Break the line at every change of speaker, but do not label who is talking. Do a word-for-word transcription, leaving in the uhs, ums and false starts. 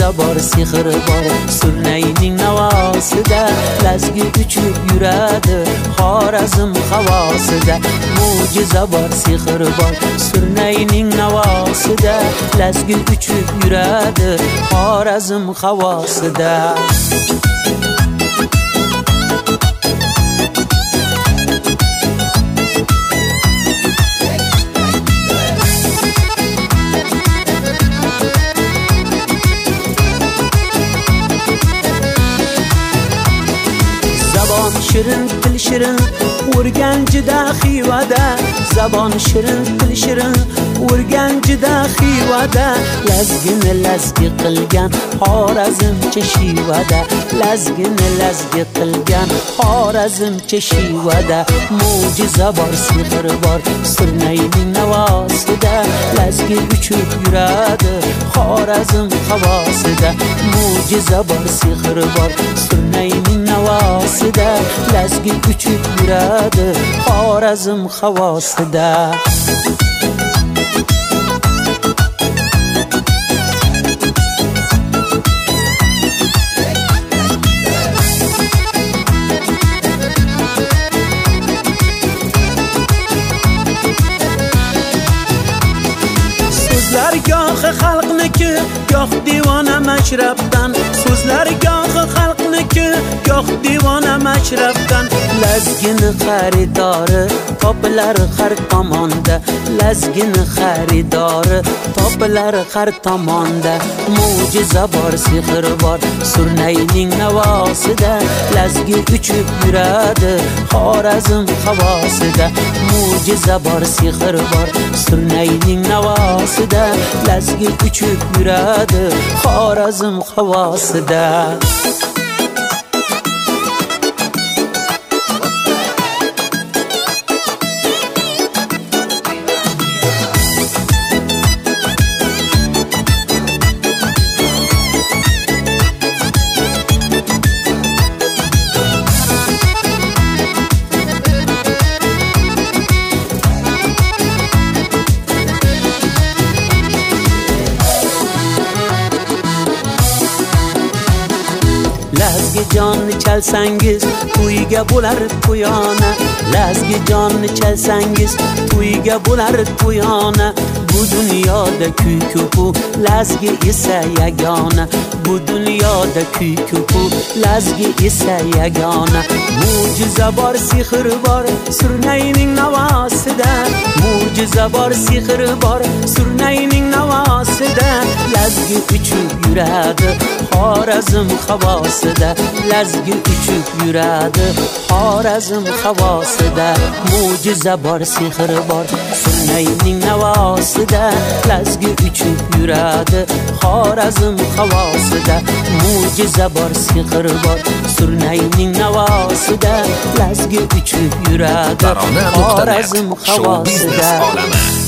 mo'jiza bor, sehr bor Surnayning navosida, lazgi uchib yuradi Xorazm havosida. Mo'jiza bor, sehr bor Surnayning navosida, lazgi uchib yuradi Xorazm havosida. Zabon shirin, til shirin, o'rganjida xivada. Zabon shirin, til shirin, o'rganjida xivada. Lazgini lazgi qilgan Xorazmcha shivada. Lazgini lazgi qilgan Xorazmcha shivada. Mo'jiza bor, sehr bor Surnayning navosida, lazgi uchib yuradi Xorazm havosida. Mo'jiza bor, sehr bor Surnayning navosida, lazgi uchib yuradi Xorazm havosida. So'zlar gohi xalqniki, goh divona mashrabdan. So'zlar gohi xalqniki, goh divona mashrabdan. Lazgini xaridori topilar har tomonda. Lazgini xaridori topilar har tomonda. Mo'jiza bor, sehr bor Surnayning navosida, lazgi uchib yuradi Xorazm havosida. Mo'jiza bor, sehr bor Surnayning navosida, lazgi uchib yuradi Xorazm havosida. Lazgi jonni chalsangiz, to'yga bo'lar to'yona. Lazgi jonni chalsangiz, to'yga bo'lar to'yona. Bu dunyoda kuy ko'p, lazgi esa yagona. Bu dunyoda kuy ko'p, lazgi esa yagona. Mo'jiza bor, sehr bor Surnayning navosida. Mo'jiza bor, sehr bor Surnayning navosida, lazgi uchib yuradi Xorazm havosida. Lazgi uchib yuradi Xorazm havosida. Mo'jiza bor, sehr bor Surnayning navosida, lazgi uchib yuradi Xorazm havosida. Mo'jiza bor, sehr bor Surnayning navosida, lazgi uchib yuradi Xorazm havosida.